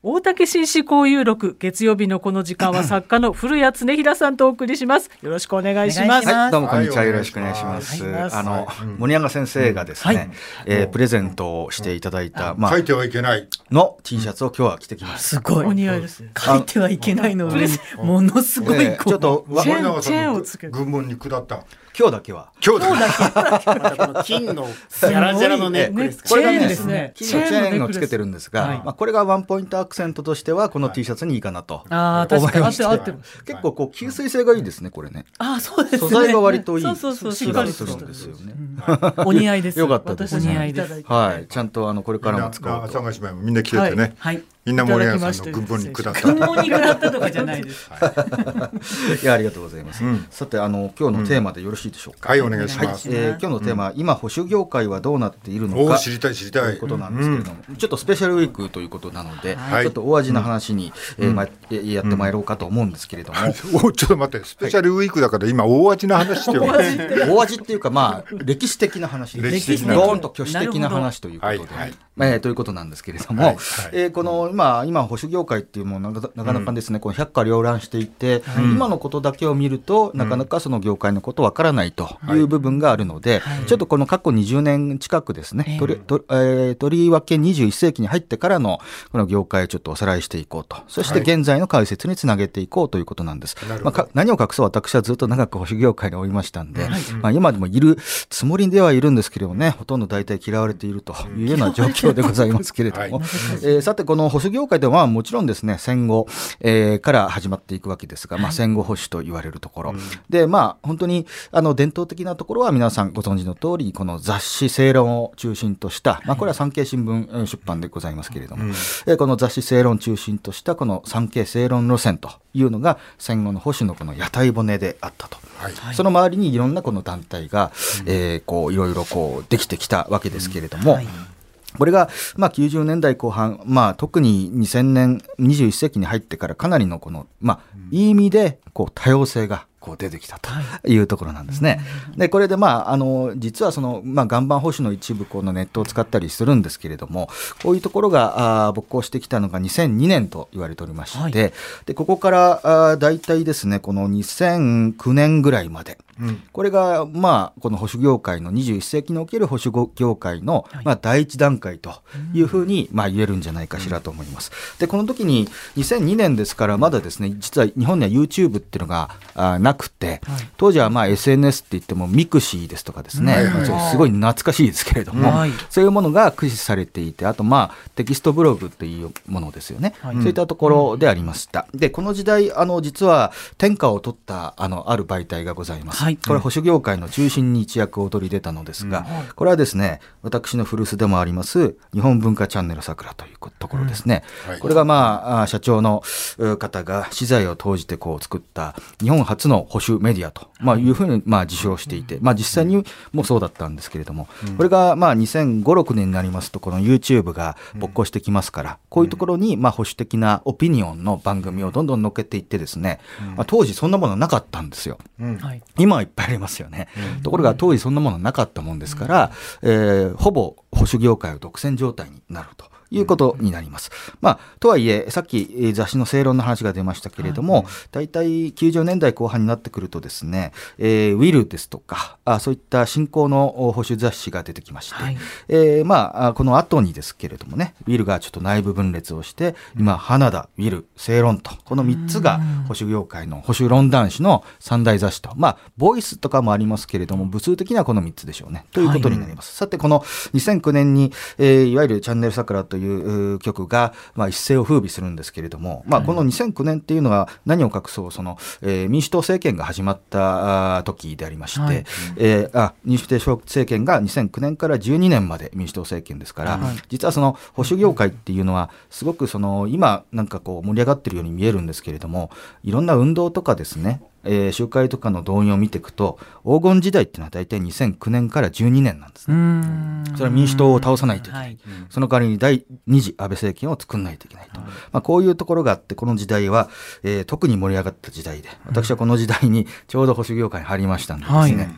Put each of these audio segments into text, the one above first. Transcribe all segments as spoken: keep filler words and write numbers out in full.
大竹紳士交友録、月曜日のこの時間は作家の古谷恒平さんとお送りします。よろしくお願いします。 はい、どうもこんにちは、よろしくお願いします。はい、あの、はい、森永先生がですね、はい、えー、プレゼントをしていただいた、まあ、 書いてはいけないの T シャツを今日は着てきました。 すごいお似合いです。 書いてはいけないの上にものすごい、えー、ちょっとチェーン、チェーンをつけて軍門に下った。 今日だけは今日だけまたこの金のジャラジャラのネックレス、 これがね、 ですね、 金のチェーンをつけてるんですが、はい、まあ、これがワンポイントアクセントとしてはこの T シャツにいいかなと思いまして、 あ、確かに合ってる。 結構こう吸水性がいいですね、これね。 あ、そうですね。 素材が割といい。 そうそうそう、 しっかりするんですよね。 お似合いです。 よかったですね。 お似合いです。 はい、ちゃんとあのこれからも使おうと。 朝ヶ島もみんな着ててね。 はい。 みんな森永さんの軍門に下った。 軍門に下ったとかじゃないです。 いや、ありがとうございます。うん、さて、あの今日のテーマでよろしいでしょうか。 はい、お願いします。 はい、えー、今日のテーマは、うん、今保守業界はどうなっているのか。 お、知りたい知りたい。 ということなんですけれども、うん、ちょっとスペシャルウィークということなので、 はい、 ちょっと大味な話に、うん、えーま、やってまいろうかと思うんですけれども。 うん、お、ちょっと待って、スペシャルウィークだから今大味な話してる。 大味っていうか、まあ歴史的な話、 歴史的なドーンと挙手的な話ということで、はいはい、えー、ということなんですけれども、はいはい、えー、この今今保守業界っていうものなかなかなかですね、うん、この百花繚乱していて、うん、今のことだけを見るとなかなかその業界のことわからないという部分があるので、はい、ちょっとこの過去にじゅうねん近くですね、とりとえー、とりわけにじゅういっせいきに入ってからのこの業界をちょっとおさらいしていこうと、そして現在の解説につなげていこうということなんです。はい、まあ、か何を隠そう、私はずっと長く保守業界におりましたんで、はい、まあ、今でもいるつもりではいるんですけれどもね、ほとんど大体嫌われているというような状況でございますけれども、はい、えー、さてこの保守業界ではもちろんですね、戦後、えー、から始まっていくわけですが、まあ、戦後保守と言われるところ、はい、で、まあ、本当にあの伝統的なところは皆さんご存知の通り、この雑誌正論を中心とした、まあ、これは産経新聞出版でございますけれども、うん、えー、この雑誌正論中心としたこの産経正論路線というのが戦後の保守のこの屋台骨であったと、はい、その周りにいろんなこの団体が、うん、えー、こういろいろこうできてきたわけですけれども、うん、はい、これがまあきゅうじゅうねんだいこう半、まあ、特ににせんねんにじゅういっせいきに入ってからかなりのこの、まあ、いい意味でこう多様性がこう出てきたというところなんですね。でこれで、まあ、あの実はその、まあ、岩盤保守の一部このネットを使ったりするんですけれども、こういうところがあ勃興してきたのがにせんにねんと言われておりまして、はい、でここからあだいたいですね、このにせんきゅうねんぐらいまで、うん、これが、まあ、この保守業界のにじゅういっせいきにおける保守業界の、まあ、第一段階というふうに、まあ、言えるんじゃないかしらと思います。でこの時ににせんにねんですから、まだですね、実は日本には YouTube っていうのがあなくて、はい、当時はまあ エスエヌエス って言ってもミクシーですとかですね、はいはい、すごい懐かしいですけれども、はい、そういうものが駆使されていて、あとまあテキストブログっていうものですよね、はい、そういったところでありました。でこの時代、あの実は天下を取ったあのある媒体がございます、はい、これは保守業界の中心に一躍躍り出たのですが、うん、これはですね、私の古巣でもあります日本文化チャンネルさくらというところですね、うん、はい、これがまあ社長の方が私財を投じてこう作った日本初の保守メディアと、まあ、いうふうにまあ自称していて、まあ、実際にもそうだったんですけれども、これがまあにせんご、ろくねんになりますと、この YouTube が勃興してきますから、こういうところにまあ保守的なオピニオンの番組をどんどん乗っけていってですね、まあ、当時そんなものなかったんですよ、うん、今はいっぱいありますよね、うん、ところが当時そんなものなかったもんですから、えー、ほぼ保守業界を独占状態になるということになります。まあ、とはいえさっき雑誌の正論の話が出ましたけれども、だいたいきゅうじゅうねんだいこう半になってくるとですね、えー、ウィルですとかあそういった新興の保守雑誌が出てきまして、はい、えー、まあこの後にですけれどもね、ウィルがちょっと内部分裂をして今花田、ウィル、正論とこのみっつが保守業界の保守論壇誌の三大雑誌と、まあボイスとかもありますけれども部数的にはこのみっつでしょうねということになります、はい、さてこのにせんきゅうねんに、えー、いわゆるチャンネル桜とという曲が、まあ、一世を風靡するんですけれども、まあ、このにせんきゅうねんっていうのは何を隠そう、その、えー、民主党政権が始まった時でありまして、はい、えー、あ民主党政権がにせんきゅうねんからじゅうにねんまで民主党政権ですから、はい、実はその保守業界っていうのはすごくその今なんかこう盛り上がってるように見えるんですけれども、いろんな運動とかですね、えー、集会とかの動員を見ていくと黄金時代っていうのは大体にせんきゅうねんからじゅうにねんなんですね。うーん、それは民主党を倒さないといけない、はい、その代わりに第二次安倍政権を作らないといけないと、はい、まあ、こういうところがあって、この時代は、えー、特に盛り上がった時代で、私はこの時代にちょうど保守業界に入りましたんでですね、はい、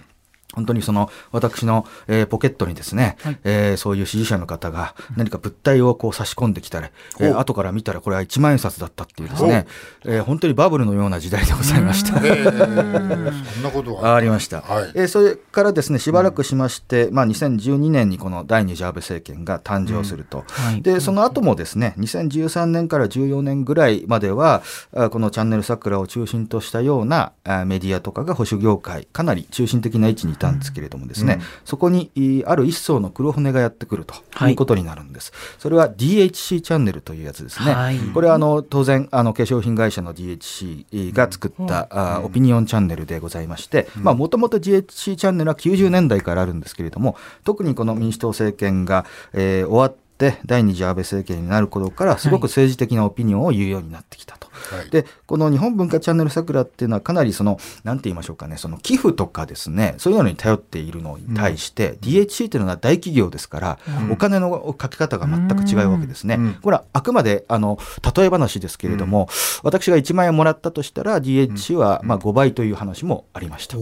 本当にその私の、えー、ポケットにですね、 はいえー、そういう支持者の方が何か物体をこう差し込んできたら、えー、後から見たらこれはいちまんえん札だったっていうですね、えー、本当にバブルのような時代でございました。 えー、そんなことがありました、 はいえー、それからですねしばらくしまして、うんまあ、にせんじゅうにねんにこの第二次安倍政権が誕生すると、 うんはい、 でその後もですねにせんじゅうさんねんからじゅうよねんぐらいまではこのチャンネル桜を中心としたようなメディアとかが保守業界かなり中心的な位置にいたんですけれどもですね、うん、そこにある一層の黒船がやってくるということになるんです、はい、それは ディーエイチシー チャンネルというやつですね、はい、これはあの当然あの化粧品会社の ディーエイチシー が作った、うん、あオピニオンチャンネルでございましてもともと ディーエイチシー チャンネルはきゅうじゅうねんだいからあるんですけれども特にこの民主党政権が、えー、終わって第二次安倍政権になる頃からすごく政治的なオピニオンを言うようになってきたと、はい、でこの日本文化チャンネル桜っていうのはかなりそのなんて言いましょうかねその寄付とかですねそういうのに頼っているのに対して、うん、ディーエイチシー というのは大企業ですから、うん、お金のかけ方が全く違うわけですね、うん、これはあくまであの例え話ですけれども、うん、私がいちまんえんもらったとしたら ディーエイチシー はまあごばいという話もありました、うん、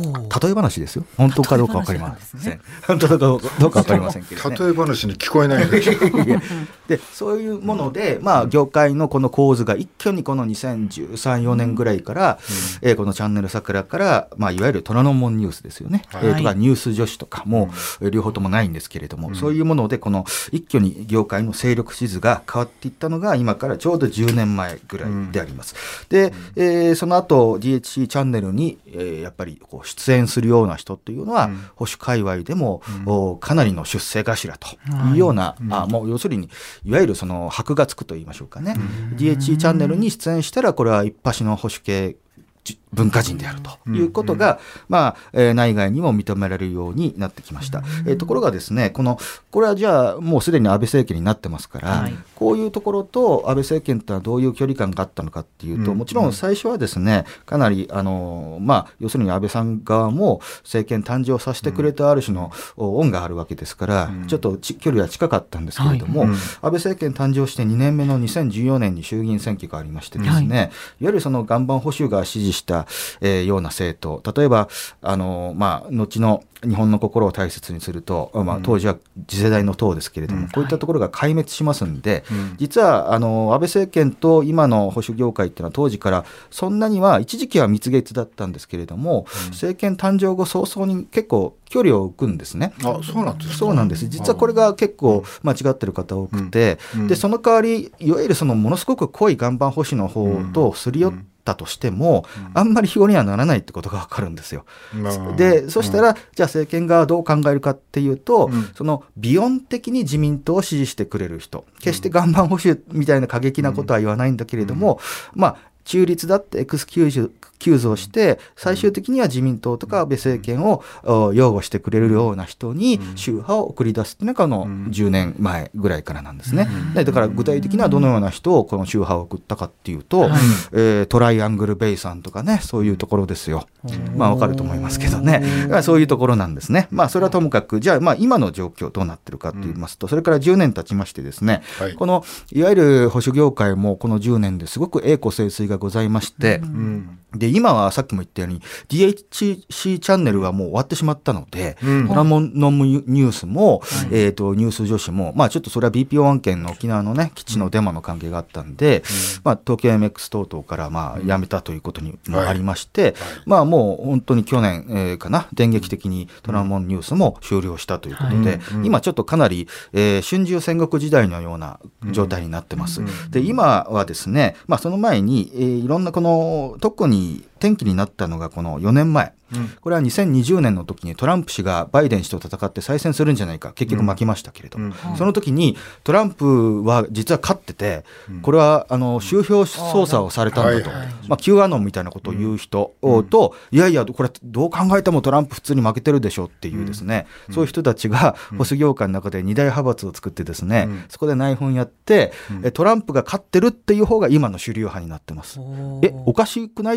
例え話ですよ本当かどうか分かりません、ね、本当かどうか分かりませんけどね例え話に聞こえないでそういうもので、まあ、業界のこの構図が一挙にこのにせんじゅうさん、よねんぐらいから、うんえー、このチャンネル桜から、まあ、いわゆる虎ノ門ニュースですよね、はいえー、とかニュース女子とかも、うん、両方ともないんですけれども、うん、そういうものでこの一挙に業界の勢力地図が変わっていったのが今からちょうどじゅうねんまえぐらいであります、うん、で、えー、その後 ディーエイチシー チャンネルに、えー、やっぱりこう出演するような人っていうのは、うん、保守界隈でも、うん、かなりの出世頭というような、うん、あもう要するにいわゆるその箔がつくと言いましょうかね、うん、ディーエイチシー チャンネルに出演したらこれは一発の保守系文化人であるということが、うんまあえー、内外にも認められるようになってきました、うんえー、ところがですねこのこれはじゃあもうすでに安倍政権になってますから、はい、こういうところと安倍政権とはどういう距離感があったのかっていうと、うん、もちろん最初はですねかなりあの、まあ、要するに安倍さん側も政権誕生させてくれたある種の恩があるわけですから、うん、ちょっと距離は近かったんですけれども、はいうん、安倍政権誕生してにねんめのにせんじゅうよねんに衆議院選挙がありましてですね、はい、いわゆるその岩盤保守が支持した、えー、ような政党例えばあの、まあ、後の日本の心を大切にすると、まあ、当時は次世代の党ですけれども、うん、こういったところが壊滅しますんで、はい、実はあの安倍政権と今の保守業界っていうのは当時からそんなには一時期は蜜月だったんですけれども、うん、政権誕生後早々に結構距離を置くんですね。 あ、そうなんですか。 そうなんです。実はこれが結構間違ってる方多くて、うんうん、でその代わりいわゆるそのものすごく濃い岩盤保守の方とすり寄ってたとしても、うん、あんまり表にはならないってことが分かるんですよ、うん、でそしたら、うん、じゃあ政権側はどう考えるかっていうと、うん、そのビヨン的に自民党を支持してくれる人決して岩盤保守みたいな過激なことは言わないんだけれども、うん、まあ中立だってエクスキューズ急増して最終的には自民党とか安倍政権を擁護してくれるような人に宗派を送り出すっていうのがこのじゅうねんまえぐらいからなんですね。だから具体的にはどのような人をこの宗派を送ったかっていうと、はいえー、トライアングルベイさんとかねそういうところですよ。まあわかると思いますけどねそういうところなんですね。まあそれはともかくじゃあまあ今の状況どうなってるかと言いますとそれからじゅうねん経ちましてですね、はい、このいわゆる保守業界もこのじゅうねんですごく栄枯盛衰がございまして、うんで今はさっきも言ったように ディーエイチシー チャンネルはもう終わってしまったので、うん、トラモンノムニュースも、はいえー、とニュース女子も、まあ、ちょっとそれは ビーピーオー 案件の沖縄の、ね、基地のデマの関係があったんで、うんまあ、東京 エムエックス 等々からまあ辞めたということにもありまして、はいはいまあ、もう本当に去年、えー、かな電撃的にトラモンニュースも終了したということで、はい、今ちょっとかなり、えー、春秋戦国時代のような状態になってます、うん、で今はですね、まあ、その前に、えー、いろんなこの特に転機になったのがこのよねんまえ、うん、これはにせんにじゅうねんの時にトランプ氏がバイデン氏と戦って再選するんじゃないか結局負けましたけれど、うんうん、その時にトランプは実は勝ってて、うん、これはあの集票操作をされたんだと、まあ、Q アノンみたいなことを言う人と、うん、いやいやこれどう考えてもトランプ普通に負けてるでしょっていうですね、うん、そういう人たちが保守業界の中で二大派閥を作ってですね、うん、そこで内紛やって、うん、トランプが勝ってるっていう方が今の主流派になってます。えおかしくないと思うかも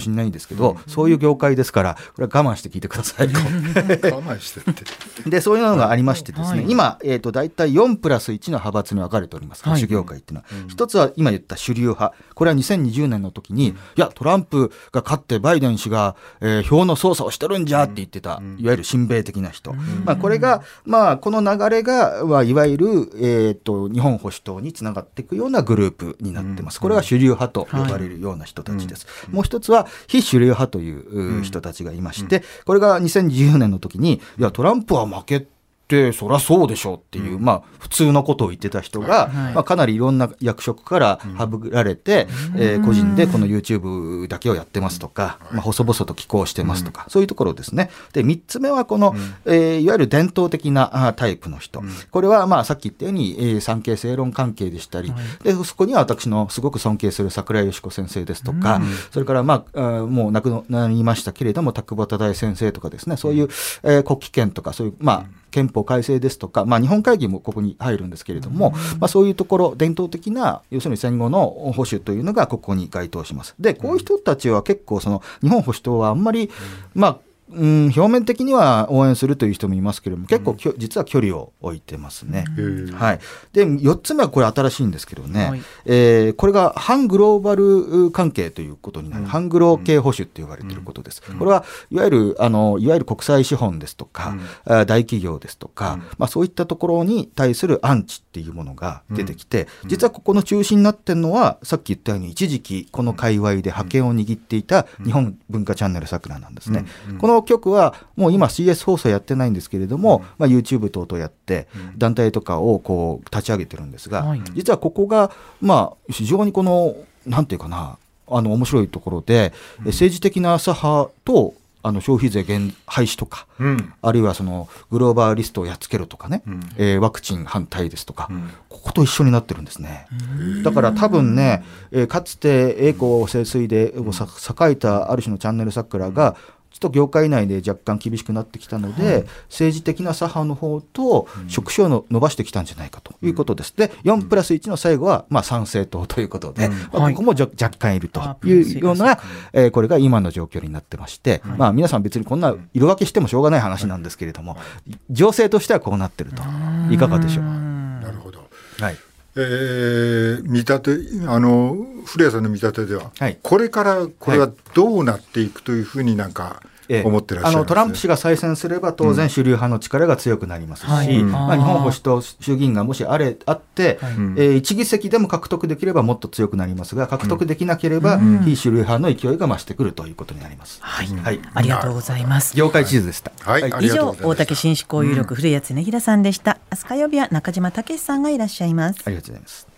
しれないんですけど、うん、そういう業界ですからこれは我慢して聞いてください。我慢してってでそういうのがありましてですね、 はい、 今、えー、と大体よんプラスいちの派閥に分かれております、保守業界っていうのは、はい、一つは今言った主流派、これはにせんにじゅうねんの時に、うん、いやトランプが勝ってバイデン氏が、えー、票の操作をしてるんじゃって言ってた、うん、いわゆる親米的な人、うんまあ、これが、まあ、この流れが、まあ、いわゆる、えー、と日本保守党につながっていくようなグループになってます。これは主流派と呼ばれるような人たちです、はい、もう一つは非主流派という人たちがいまして、これがにせんにじゅうねんの時にいやトランプは負けでそりゃそうでしょうっていう、うんまあ、普通のことを言ってた人が、はいまあ、かなりいろんな役職から省られて、うんえー、個人でこの YouTube だけをやってますとか、うんまあ、細々と寄稿してますとか、うん、そういうところですね。でみっつめはこの、うんえー、いわゆる伝統的なタイプの人、うん、これはまあさっき言ったように、えー、産経正論関係でしたり、はい、でそこには私のすごく尊敬する桜井義子先生ですとか、うん、それから、まあ、もう亡くなりましたけれども田久保忠恵先生とかですね、そういう、えー、国旗権とかそういうまあ、うん憲法改正ですとか、まあ、日本会議もここに入るんですけれども、うんまあ、そういうところ伝統的な要するに戦後の保守というのがここに該当します。でこういう人たちは結構その日本保守党はあんまり、うんまあうん、表面的には応援するという人もいますけれども結構、うん、実は距離を置いてますね、はい、でよっつめはこれ新しいんですけどね、はいえー、これが反グローバル関係ということになる、うん、反グロ系保守と呼ばれていることです、うん、これはいわゆるあのいわゆる国際資本ですとか、うん、大企業ですとか、うんまあ、そういったところに対するアンチっていうものが出てきて、うん、実はここの中心になっているのはさっき言ったように一時期この界隈で覇権を握っていた日本文化チャンネルさくらなんですね、うんうん、この局はもう今 シーエス 放送やってないんですけれども、うんまあ、YouTube 等々やって団体とかをこう立ち上げてるんですが、はい、実はここがまあ非常にこのなんていうかなあの面白いところで、うん、政治的な左派とあの消費税減廃止とか、うん、あるいはそのグローバーリストをやっつけるとかね、うんえー、ワクチン反対ですとか、うん、ここと一緒になってるんですね。だから多分ね、えー、かつて栄光盛衰で栄えたある種のチャンネル桜がちょっと業界内で若干厳しくなってきたので、はい、政治的な左派の方と職種を伸ばしてきたんじゃないかということです。でよんプラスいちの最後はまあ参政党ということで、うんまあ、ここも若干いるというような、えー、これが今の状況になってまして、はいまあ、皆さん別にこんな色分けしてもしょうがない話なんですけれども、情勢としてはこうなってるといかがでしょう。 なるほど、 はいえー、見立てあの古谷さんの見立てでは、はい、これからこれはどうなっていくというふうになんか思ってらっしゃいますね。あのトランプ氏が再選すれば当然主流派の力が強くなりますし、うんはいまあ、日本保守と衆議院がもしあれあって、はいえー、いち議席でも獲得できればもっと強くなりますが獲得できなければ非主流派の勢いが増してくるということになります、 はいはい、ありがとうございます。 業界地図でした、 はいはい、 以上大竹紳士交友録古谷恒平さんでした。明日火曜日は中島武さんがいらっしゃいます。 ありがとうございます。